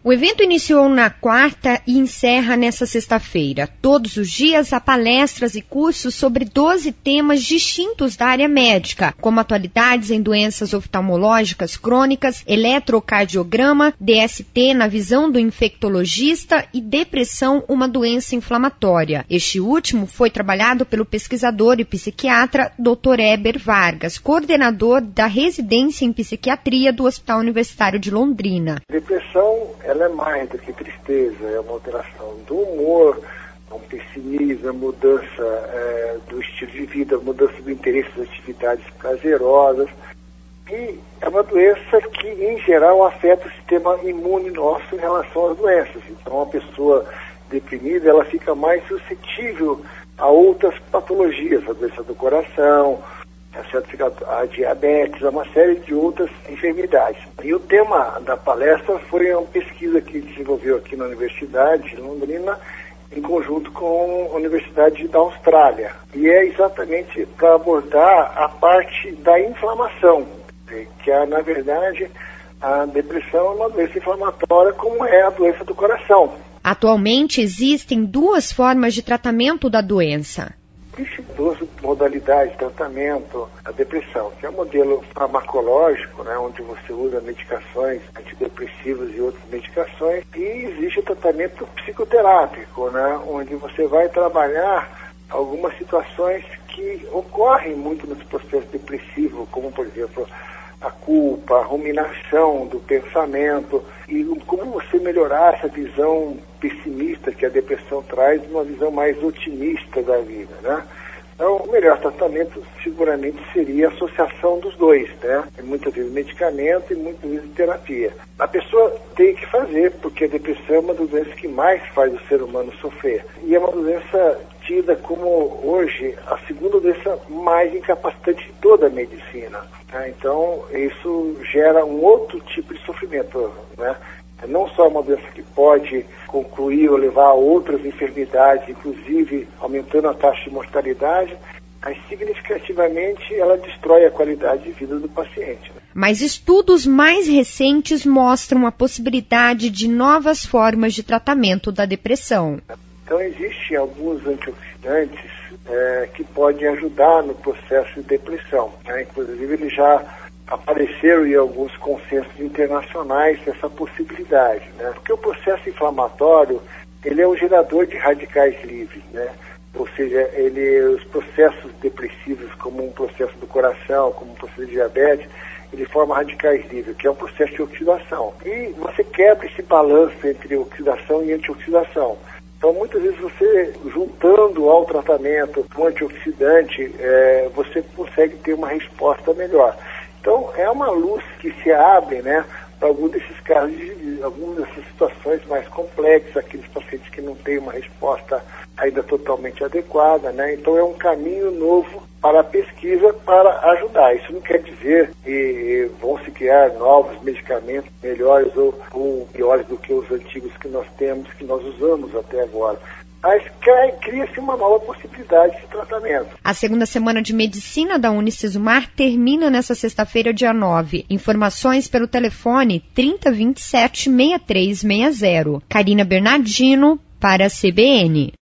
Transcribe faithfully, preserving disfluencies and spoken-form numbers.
O evento iniciou na quarta e encerra nesta sexta-feira. Todos os dias há palestras e cursos sobre doze temas distintos da área médica, como atualidades em doenças oftalmológicas crônicas, eletrocardiograma, D S T na visão do infectologista e depressão, uma doença inflamatória. Este último foi trabalhado pelo pesquisador e psiquiatra doutor Heber Vargas, coordenador da residência em psiquiatria do Hospital Universitário de Londrina. Depressão, ela é mais do que tristeza, é uma alteração do humor, um pessimismo, mudança é, do estilo de vida, mudança do interesse das atividades prazerosas. E é uma doença que, em geral, afeta o sistema imune nosso em relação às doenças. Então, uma pessoa deprimida, ela fica mais suscetível a outras patologias, a doença do coração, a diabetes, a uma série de outras enfermidades. E o tema da palestra foi uma pesquisa que desenvolveu aqui na Universidade de Londrina, em conjunto com a Universidade da Austrália. E é exatamente para abordar a parte da inflamação, que é, na verdade, a depressão é uma doença inflamatória, como é a doença do coração. Atualmente existem duas formas de tratamento da doença. Existem duas modalidades de tratamento da depressão, que é o modelo farmacológico, né, onde você usa medicações antidepressivas e outras medicações, e existe o tratamento psicoterápico, né, onde você vai trabalhar algumas situações que ocorrem muito nos processos depressivos, como, por exemplo, a culpa, a ruminação do pensamento, e como você melhorar essa visão pessimista que a depressão traz, uma visão mais otimista da vida, né? Então, o melhor tratamento seguramente seria a associação dos dois, né? Muitas vezes medicamento e muitas vezes terapia. A pessoa tem que fazer, porque a depressão é uma das doenças que mais faz o ser humano sofrer. E é uma doença tida como, hoje, a segunda doença mais incapacitante de toda a medicina. Né? Então, isso gera um outro tipo de sofrimento, né? Não só uma doença que pode concluir ou levar a outras enfermidades, inclusive aumentando a taxa de mortalidade, mas significativamente ela destrói a qualidade de vida do paciente. Né? Mas estudos mais recentes mostram a possibilidade de novas formas de tratamento da depressão. Então existem alguns antioxidantes é, que podem ajudar no processo de depressão. Né? Inclusive eles já apareceram em alguns consensos internacionais essa possibilidade, né? Porque o processo inflamatório, ele é um gerador de radicais livres, né? Ou seja, ele, os processos depressivos, como um processo do coração, como um processo de diabetes, ele forma radicais livres, que é um processo de oxidação. E você quebra esse balanço entre oxidação e antioxidação. Então, muitas vezes você, juntando ao tratamento um antioxidante, é, você consegue ter uma resposta melhor. Então, é uma luz que se abre, né, para alguns desses casos, de, algumas dessas situações mais complexas, aqueles pacientes que não têm uma resposta ainda totalmente adequada, né? Então, é um caminho novo para a pesquisa para ajudar. Isso não quer dizer que vão se criar novos medicamentos melhores ou, ou piores do que os antigos que nós temos, que nós usamos até agora. Mas cria-se uma nova possibilidade de tratamento. A segunda semana de medicina da Unicesumar termina nesta sexta-feira, dia nove. Informações pelo telefone trinta, vinte e sete, sessenta e três sessenta. Carina Bernardino, para a C B N.